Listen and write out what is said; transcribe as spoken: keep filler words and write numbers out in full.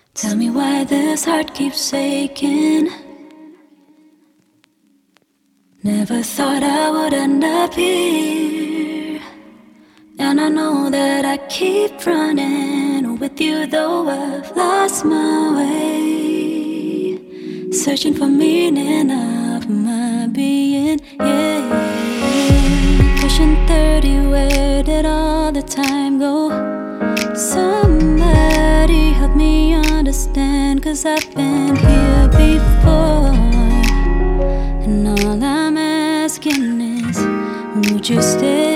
Tell me why this heart keeps aching. Never thought I would end up here. And I know that I keep running with you, though I've lost my way, searching for meaning of my being, yeah. Pushing thirty, where did all the time go? Somebody help me understand, 'cause I've been here before. And all I'm asking is, would you stay?